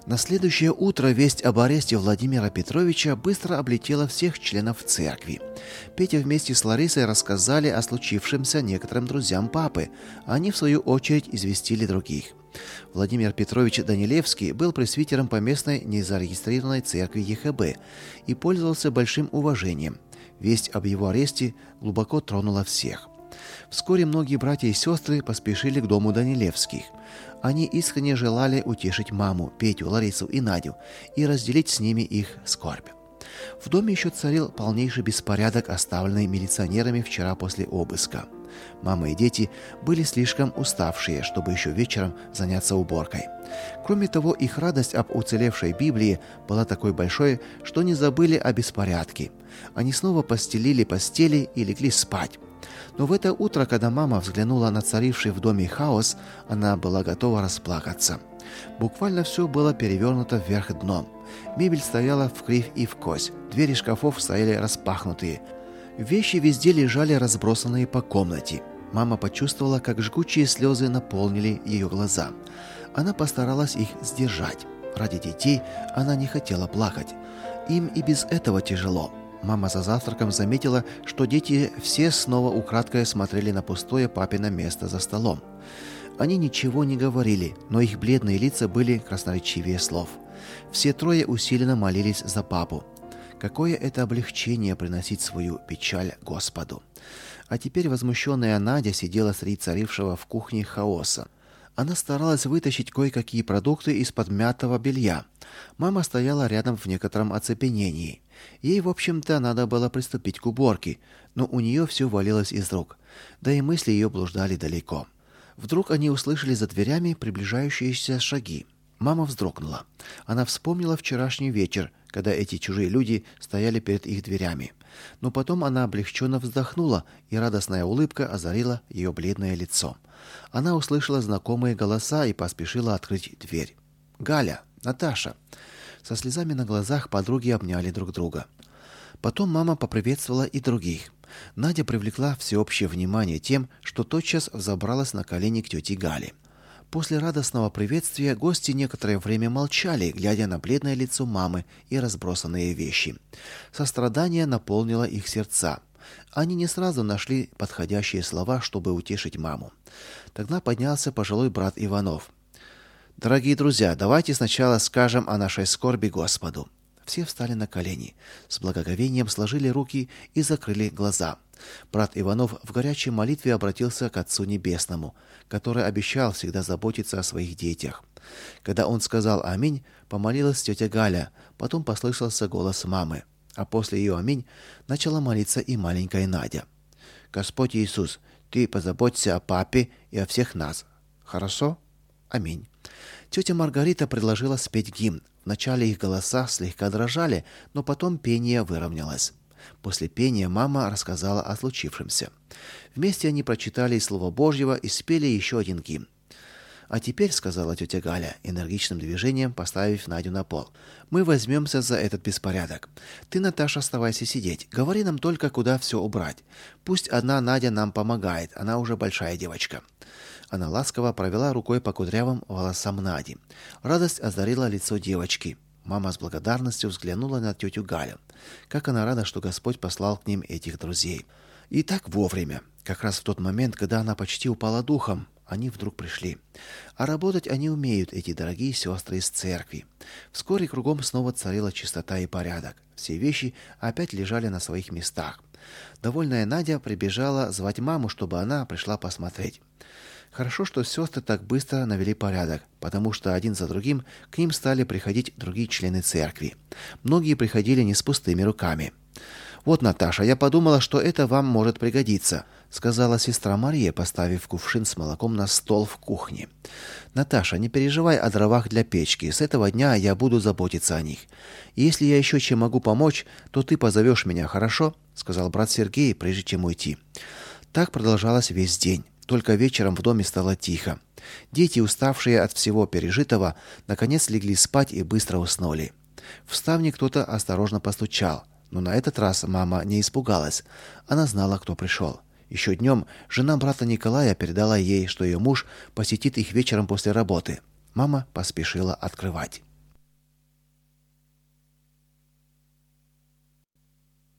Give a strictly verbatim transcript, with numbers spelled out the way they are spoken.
На следующее утро весть об аресте Владимира Петровича быстро облетела всех членов церкви. Петя вместе с Ларисой рассказали о случившемся некоторым друзьям папы, а они, в свою очередь, известили других. Владимир Петрович Данилевский был пресвитером поместной незарегистрированной церкви ЕХБ и пользовался большим уважением. Весть об его аресте глубоко тронула всех. Вскоре многие братья и сестры поспешили к дому Данилевских. Они искренне желали утешить маму, Петю, Ларису и Надю и разделить с ними их скорбь. В доме еще царил полнейший беспорядок, оставленный милиционерами вчера после обыска. Мама и дети были слишком уставшие, чтобы еще вечером заняться уборкой. Кроме того, их радость об уцелевшей Библии была такой большой, что не забыли о беспорядке. Они снова постелили постели и легли спать. Но в это утро, когда мама взглянула на царивший в доме хаос, она была готова расплакаться. Буквально все было перевернуто вверх дном. Мебель стояла вкривь и вкось, двери шкафов стояли распахнутые. Вещи везде лежали разбросанные по комнате. Мама почувствовала, как жгучие слезы наполнили ее глаза. Она постаралась их сдержать. Ради детей она не хотела плакать. Им и без этого тяжело. Мама за завтраком заметила, что дети все снова украдкой смотрели на пустое папино место за столом. Они ничего не говорили, но их бледные лица были красноречивее слов. Все трое усиленно молились за папу. Какое это облегчение приносить свою печаль Господу. А теперь возмущенная Надя сидела среди царившего в кухне хаоса. Она старалась вытащить кое-какие продукты из-под мятого белья. Мама стояла рядом в некотором оцепенении. Ей, в общем-то, надо было приступить к уборке, но у нее все валилось из рук. Да и мысли ее блуждали далеко. Вдруг они услышали за дверями приближающиеся шаги. Мама вздрогнула. Она вспомнила вчерашний вечер, когда эти чужие люди стояли перед их дверями. Но потом она облегченно вздохнула, и радостная улыбка озарила ее бледное лицо. Она услышала знакомые голоса и поспешила открыть дверь. «Галя! Наташа!» Со слезами на глазах подруги обняли друг друга. Потом мама поприветствовала и других. Надя привлекла всеобщее внимание тем, что тотчас взобралась на колени к тете Гале. После радостного приветствия гости некоторое время молчали, глядя на бледное лицо мамы и разбросанные вещи. Сострадание наполнило их сердца. Они не сразу нашли подходящие слова, чтобы утешить маму. Тогда поднялся пожилой брат Иванов. «Дорогие друзья, давайте сначала скажем о нашей скорби Господу». Все встали на колени, с благоговением сложили руки и закрыли глаза. Брат Иванов в горячей молитве обратился к Отцу Небесному, который обещал всегда заботиться о своих детях. Когда он сказал «Аминь», помолилась тетя Галя, потом послышался голос мамы, а после ее «Аминь» начала молиться и маленькая Надя. «Господь Иисус, Ты позаботься о папе и о всех нас. Хорошо? Аминь». Тетя Маргарита предложила спеть гимн. Вначале их голоса слегка дрожали, но потом пение выровнялось. После пения мама рассказала о случившемся. Вместе они прочитали из Слова Божьего и спели еще один гимн. «А теперь, — сказала тетя Галя, энергичным движением поставив Надю на пол, — мы возьмемся за этот беспорядок. Ты, Наташа, оставайся сидеть. Говори нам только, куда все убрать. Пусть одна Надя нам помогает, она уже большая девочка». Она ласково провела рукой по кудрявым волосам Нади. Радость озарила лицо девочки. Мама с благодарностью взглянула на тетю Галю. Как она рада, что Господь послал к ним этих друзей. И так вовремя. Как раз в тот момент, когда она почти упала духом, они вдруг пришли. А работать они умеют, эти дорогие сестры из церкви. Вскоре кругом снова царила чистота и порядок. Все вещи опять лежали на своих местах. Довольная Надя прибежала звать маму, чтобы она пришла посмотреть. Хорошо, что сестры так быстро навели порядок, потому что один за другим к ним стали приходить другие члены церкви. Многие приходили не с пустыми руками. «Вот, Наташа, я подумала, что это вам может пригодиться», — сказала сестра Мария, поставив кувшин с молоком на стол в кухне. «Наташа, не переживай о дровах для печки. С этого дня я буду заботиться о них. И если я еще чем могу помочь, то ты позовешь меня, хорошо?» — сказал брат Сергей, прежде чем уйти. Так продолжалось весь день. Только вечером в доме стало тихо. Дети, уставшие от всего пережитого, наконец легли спать и быстро уснули. В ставни кто-то осторожно постучал, но на этот раз мама не испугалась. Она знала, кто пришел. Еще днем жена брата Николая передала ей, что ее муж посетит их вечером после работы. Мама поспешила открывать.